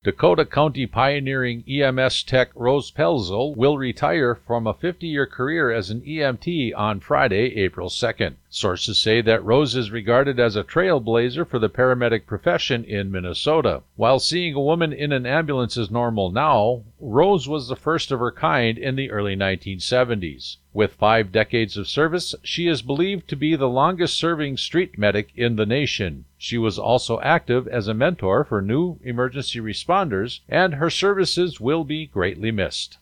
Dakota County pioneering EMS tech Rose Pelzel will retire from a 50-year career as an EMT on Friday, April 2nd. Sources say that Rose is regarded as a trailblazer for the paramedic profession in Minnesota. While seeing a woman in an ambulance is normal now, Rose was the first of her kind in the early 1970s. With 5 decades of service, she is believed to be the longest-serving street medic in the nation. She was also active as a mentor for new emergency responders, and her services will be greatly missed.